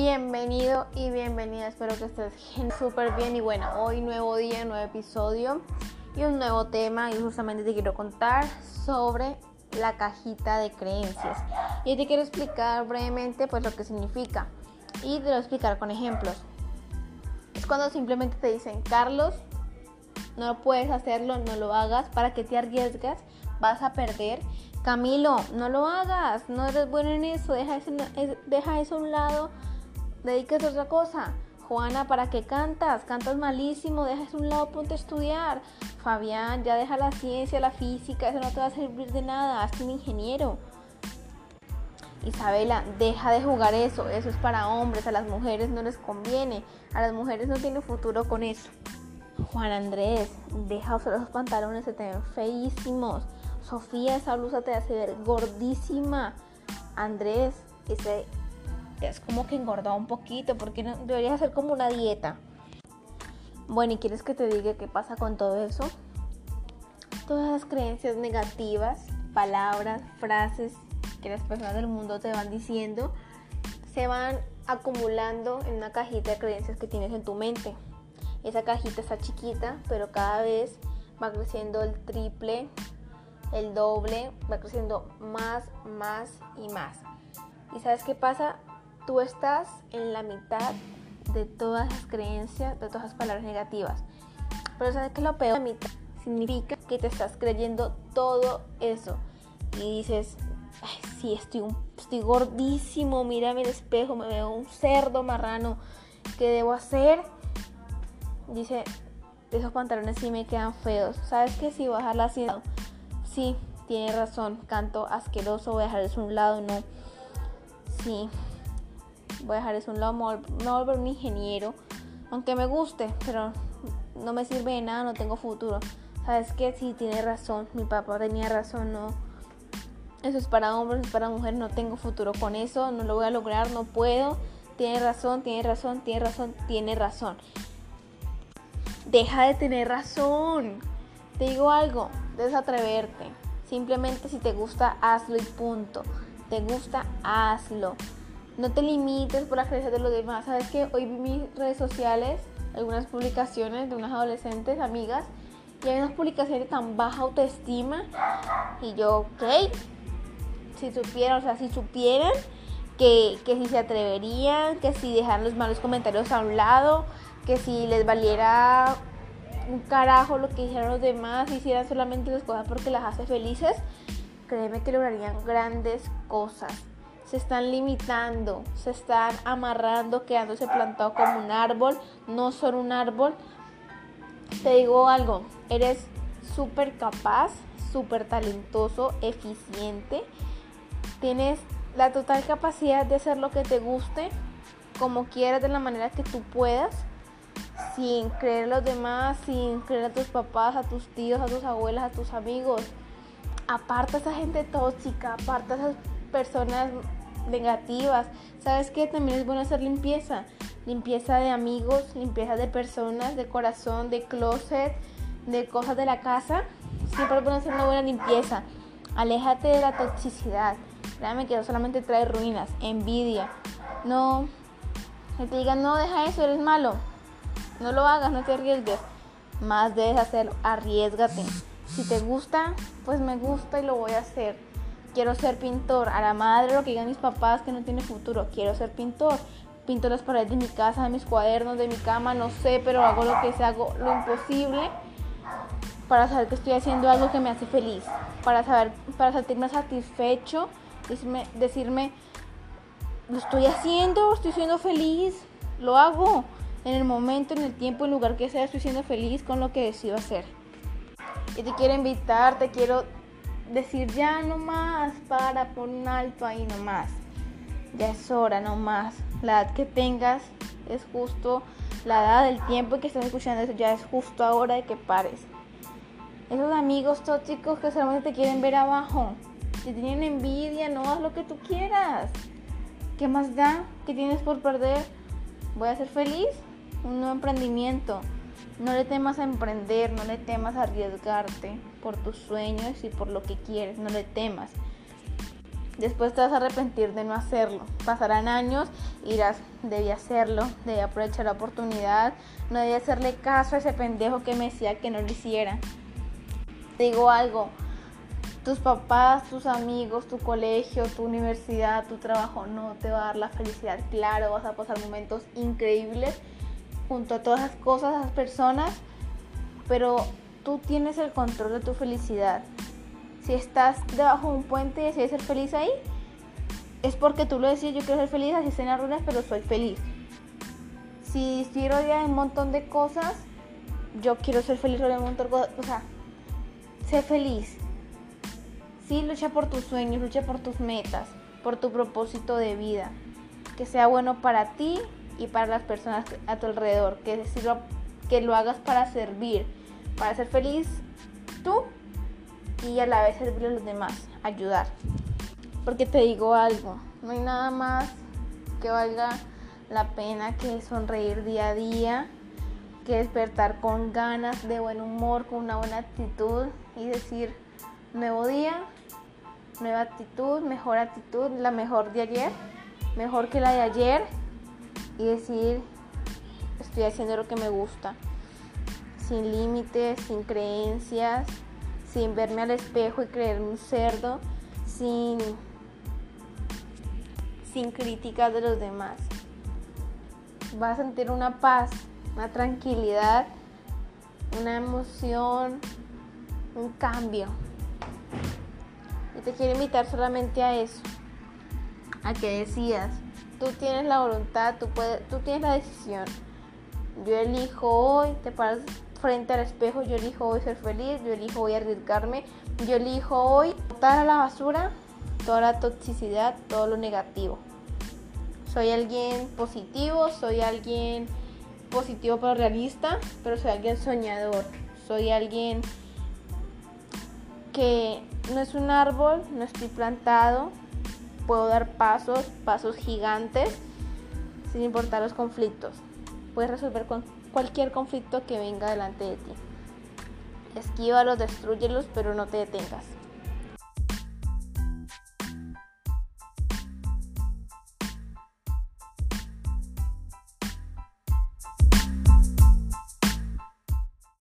Bienvenido y bienvenida, espero que estés súper bien. Y bueno, hoy nuevo día, nuevo episodio y un nuevo tema. Y justamente te quiero contar sobre la cajita de creencias. Y te quiero explicar brevemente pues lo que significa. Y te lo voy a explicar con ejemplos. Es cuando simplemente te dicen: Carlos, no puedes hacerlo, no lo hagas. ¿Para qué te arriesgas? Vas a perder. Camilo, no lo hagas, no eres bueno en eso, deja eso a un lado, dedícate a otra cosa. Juana, ¿para qué cantas? Cantas malísimo, deja eso a un lado, ponte a estudiar. Fabián, ya deja la ciencia, la física, eso no te va a servir de nada, hazte un ingeniero. Isabela, deja de jugar eso es para hombres, a las mujeres no les conviene, a las mujeres no tienen futuro con eso. Juan Andrés, deja usar esos pantalones, se te ven feísimos. Sofía, esa blusa te hace ver gordísima. Andrés, ese es como que engordado un poquito, porque no deberías hacer como una dieta. Bueno, ¿y quieres que te diga qué pasa con todo eso? Todas las creencias negativas, palabras, frases que las personas del mundo te van diciendo, se van acumulando en una cajita de creencias que tienes en tu mente. Esa cajita está chiquita, pero cada vez va creciendo el triple, el doble, va creciendo más y más. ¿Y sabes qué pasa? Tú estás en la mitad de todas las creencias, de todas las palabras negativas. Pero ¿sabes qué es lo peor? La mitad significa que te estás creyendo todo eso. Y dices: ay, sí, estoy gordísimo, mírame el espejo, me veo un cerdo marrano. ¿Qué debo hacer? Dice: esos pantalones sí me quedan feos. ¿Sabes qué? Si bajar la ansiedad. Sí, tiene razón, canto asqueroso, voy a dejar eso a un lado, no. Sí, voy a dejar eso a un lado, me voy a volver un ingeniero, aunque me guste, pero no me sirve de nada, no tengo futuro. ¿Sabes qué? Sí, tiene razón, mi papá tenía razón, no. Eso es para hombres, es para mujeres, no tengo futuro con eso, no lo voy a lograr, no puedo. Tiene razón. Deja de tener razón. Te digo algo, debes atreverte. Simplemente si te gusta, hazlo y punto. Te gusta, hazlo. No te limites por las creencias de los demás. ¿Sabes qué? Hoy vi en mis redes sociales algunas publicaciones de unas adolescentes, amigas, y hay unas publicaciones de tan baja autoestima. Y yo, ok, si supieran que si se atreverían, que si dejaran los malos comentarios a un lado, que si les valiera un carajo lo que hicieron los demás, hicieran solamente las cosas porque las hace felices, créeme que lograrían grandes cosas. Se están limitando, se están amarrando, quedándose plantados como un árbol, no son un árbol. Te digo algo, eres súper capaz, súper talentoso, eficiente, tienes la total capacidad de hacer lo que te guste, como quieras, de la manera que tú puedas, sin creer a los demás, sin creer a tus papás, a tus tíos, a tus abuelas, a tus amigos. Aparta a esa gente tóxica, aparta a esas personas negativas. ¿Sabes qué? También es bueno hacer limpieza de amigos, limpieza de personas, de corazón, de closet, de cosas de la casa. Siempre es bueno hacer una buena limpieza. Aléjate de la toxicidad. Créame que eso solamente trae ruinas, envidia. No, que te digan: no, deja eso, eres malo. No lo hagas, no te arriesgues. Más debes hacerlo, arriésgate. Si te gusta, pues me gusta y lo voy a hacer. Quiero ser pintor. A la madre lo que digan mis papás, que no tiene futuro. Quiero ser pintor. Pinto las paredes de mi casa, de mis cuadernos, de mi cama, no sé, pero hago lo que sea, hago lo imposible para saber que estoy haciendo algo que me hace feliz. Para sentirme satisfecho, decirme: lo estoy haciendo, estoy siendo feliz, lo hago. En el momento, en el tiempo, en el lugar que sea, estoy siendo feliz con lo que decido hacer. Y te quiero invitar, te quiero decir: ya no más, pon un alto ahí nomás. Ya es hora, no más. La edad que tengas es justo, la edad del tiempo que estás escuchando eso, ya es justo ahora de que pares. Esos amigos tóxicos que solamente te quieren ver abajo, te tienen envidia, no haz lo que tú quieras. ¿Qué más da? ¿Qué tienes por perder? ¿Voy a ser feliz? Un nuevo emprendimiento. No le temas a emprender, no le temas a arriesgarte por tus sueños y por lo que quieres, no le temas. Después te vas a arrepentir de no hacerlo. Pasarán años y dirás, debí hacerlo, debí aprovechar la oportunidad, no debí hacerle caso a ese pendejo que me decía que no lo hiciera. Te digo algo, tus papás, tus amigos, tu colegio, tu universidad, tu trabajo no te va a dar la felicidad. Claro, vas a pasar momentos increíbles junto a todas esas cosas, esas personas, pero tú tienes el control de tu felicidad. Si estás debajo de un puente y decides ser feliz ahí, es porque tú lo decides. Yo quiero ser feliz, así estén las ruinas, pero soy feliz. Si estoy rodeada de un montón de cosas, yo quiero ser feliz rodeada de un montón de cosas. O sea, sé feliz. Sí, lucha por tus sueños, lucha por tus metas, por tu propósito de vida. Que sea bueno para ti y para las personas a tu alrededor. Que lo hagas para servir, para ser feliz tú y a la vez servir a los demás, ayudar. Porque te digo algo, no hay nada más que valga la pena que sonreír día a día, que despertar con ganas, de buen humor, con una buena actitud y decir, nuevo día, nueva actitud, la mejor de ayer, mejor que la de ayer, y decir, estoy haciendo lo que me gusta, sin límites, sin creencias, sin verme al espejo y creerme un cerdo, sin críticas de los demás. Vas a sentir una paz, una tranquilidad, una emoción, un cambio. Y te quiero invitar solamente a eso, a que decidas. Tú tienes la voluntad, tú tienes la decisión. Yo elijo hoy, te paras frente al espejo, yo elijo hoy ser feliz, yo elijo hoy arriesgarme, yo elijo hoy botar a la basura toda la toxicidad, todo lo negativo. Soy alguien positivo pero realista, pero soy alguien soñador, soy alguien que no es un árbol, no estoy plantado, puedo dar pasos gigantes sin importar los conflictos. Puedes resolver con cualquier conflicto que venga delante de ti. Esquívalos, destrúyelos, pero no te detengas.